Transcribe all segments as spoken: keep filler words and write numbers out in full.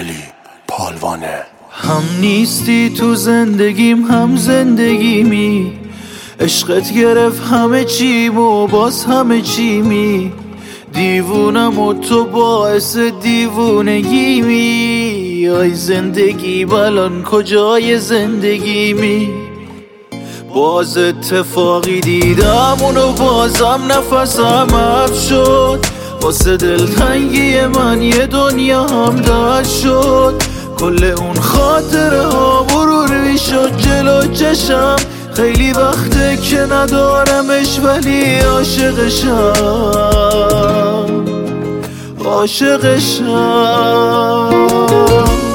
علی پالوانه. هم نیستی تو زندگیم هم زندگیمی، عشقت گرفت همه چیم و باز همه چیمی. دیوونم و تو باعث دیوونگیمی. آی زندگی بلان کجای زندگیمی؟ باز اتفاقی دیدم اونو بازم نفسم حبس شد. واسه دلتنگی من یه دنیا هم دست شد. کل اون خاطره ها مرور شد جلو چشم. خیلی وقته که ندارمش ولی عاشقشم عاشقشم.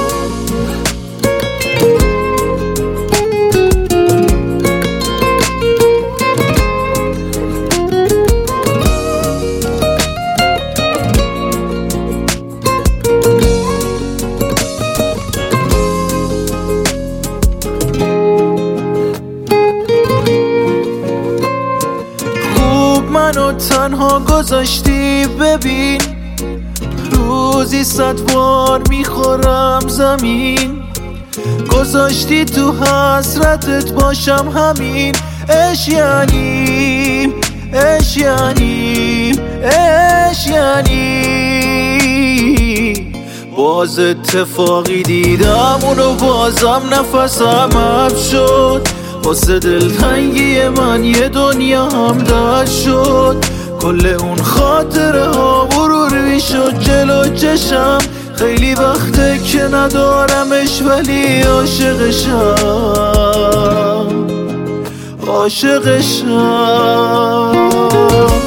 منو تنها گذاشتی ببین، روزی صد بار میخورم زمین. گذاشتی تو حسرتت باشم همین. اش یعنی اش یعنی اش یعنی باز اتفاقی دیدم اونو بازم نفسم حبس شد. واسه دلتنگی من یه دنیا هم دست شد. کل اون خاطره ها مرور شد جلو چشم. خیلی وقته که ندارمش ولی عاشقشم عاشقشم.